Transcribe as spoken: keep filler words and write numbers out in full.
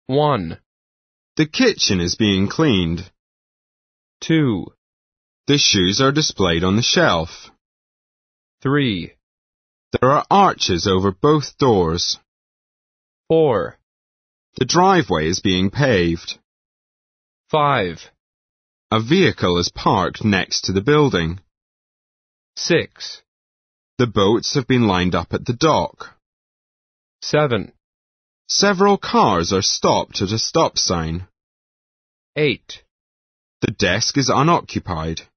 one. The kitchen is being cleaned. two. The shoes are displayed on the shelf. three. There are arches over both doors. four. The driveway is being paved. five. A vehicle is parked next to the building. six. The boats have been lined up at the dock. seven. Several cars are stopped at a stop sign. eight. The desk is unoccupied.